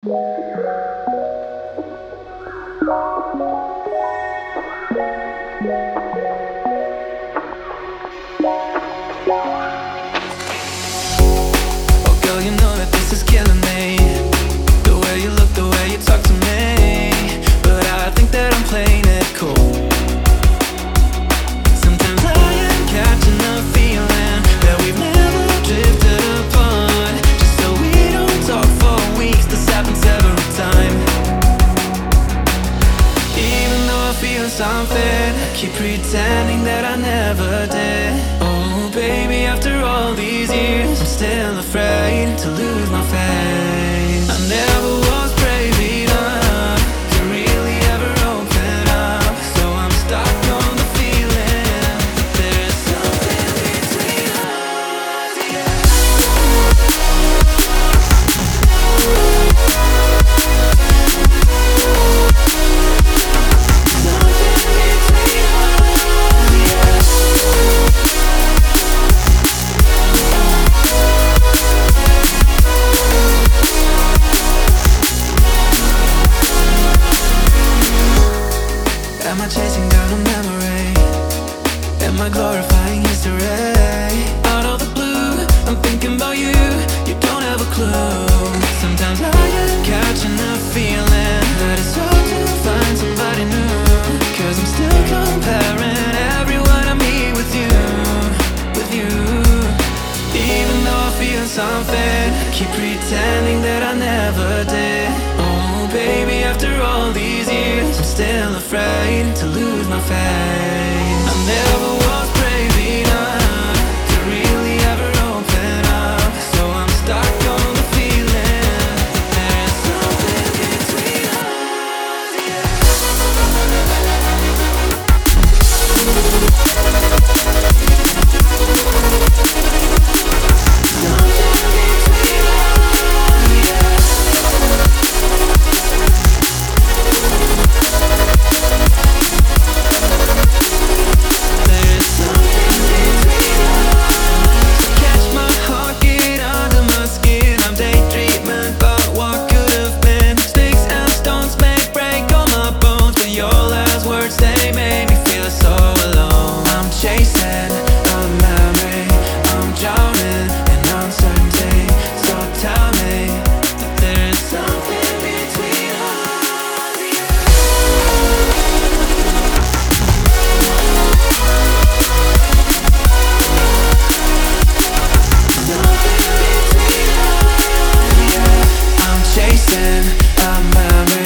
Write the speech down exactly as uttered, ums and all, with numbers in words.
Oh girl, you know that this is killing me. The way you look, the way you talk to me. But I think that I'm playing it cool. Sometimes I am catching a feeling that we've never drifted apart. Just so we don't talk for weeks, this happens every time. Even though I feel something, I keep pretending that I never did. Oh baby, after all these years, I'm still afraid to lose my faith. I never was brave enough to really ever open up, so I'm stuck on the feeling that there's something between us, yeah. Am I chasing down a memory? Am I glorifying history? Out of the blue, I'm thinking about you. You don't have a clue. Sometimes I am catching a feeling that it's hard to find somebody new. Cause I'm still comparing everyone I meet with you, with you. Even though I feel something, I keep pretending that I never did. Oh baby, after all these years, I'm still afraid to lose my faith. I never was brave enough to really ever open up, so I'm stuck on the feeling that there's something between us, yeah. I'm chasing a memory.